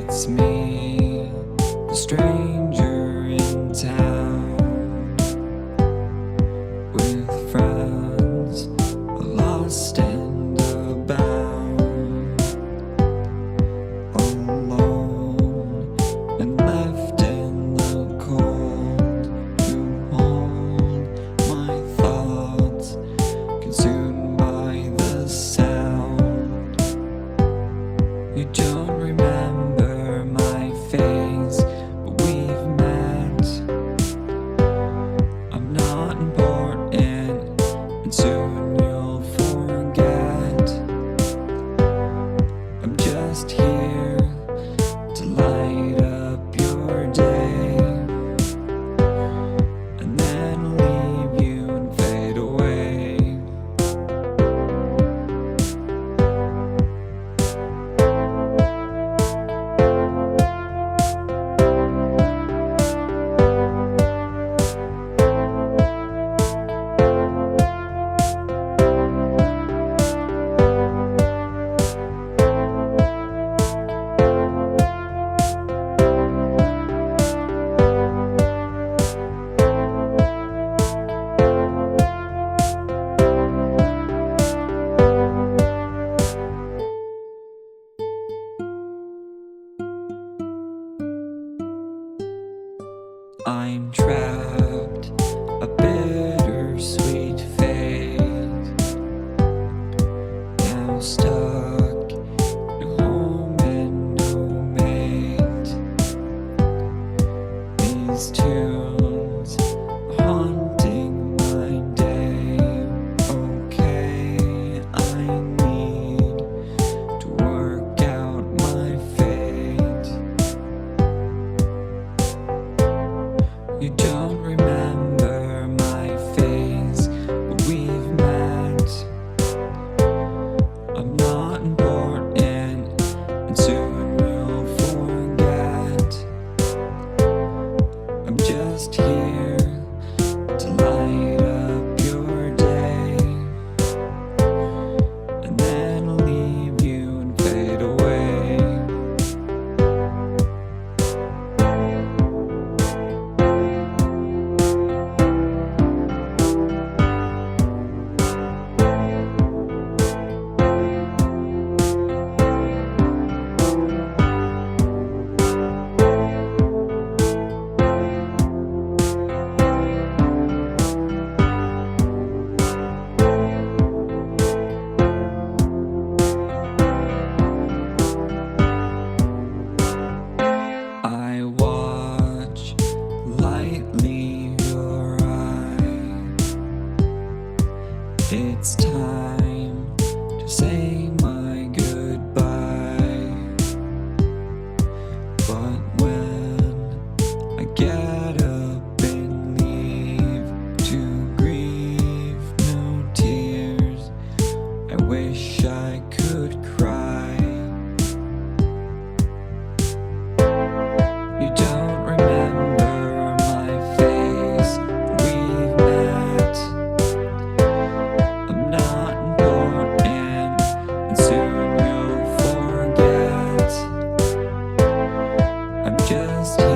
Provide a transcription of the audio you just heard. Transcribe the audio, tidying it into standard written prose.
It's me, a stranger in town, with friends lost and abound, alone and left in the cold, to hold my thoughts, consumed by the sound. You don't remember my face, but we've met. I'm not important, and soon you'll forget. I'm just here to light up your day, and then leave you and fade away. I'm trapped, a bittersweet fate, now stuck, no home and no mate. These tunes are haunting my day. Okay, I need to work out my fate. You don't remember my face, but we've met. I'm not important, and soon you'll forget. I'm just here to light up your day, and then leave you and fade away. I watch lightly your eye. It's time to say my goodbye. But when I get up and leave to grieve, no tears, I wish I could cry. You don't remember my face, we've met. I'm not important, and soon you'll forget. I'm just